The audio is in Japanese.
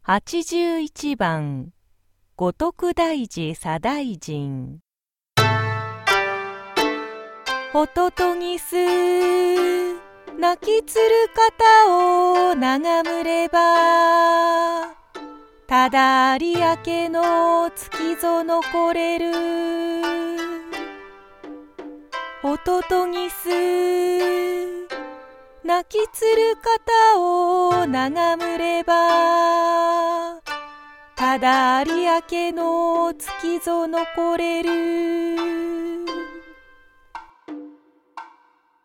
81番五徳大寺左大臣。ホトトギス泣きつる方を眺むれば、ただ有明の月ぞ残れる。ホトトギス泣きつる方を眺むれば、ただ有明の月ぞ残れる。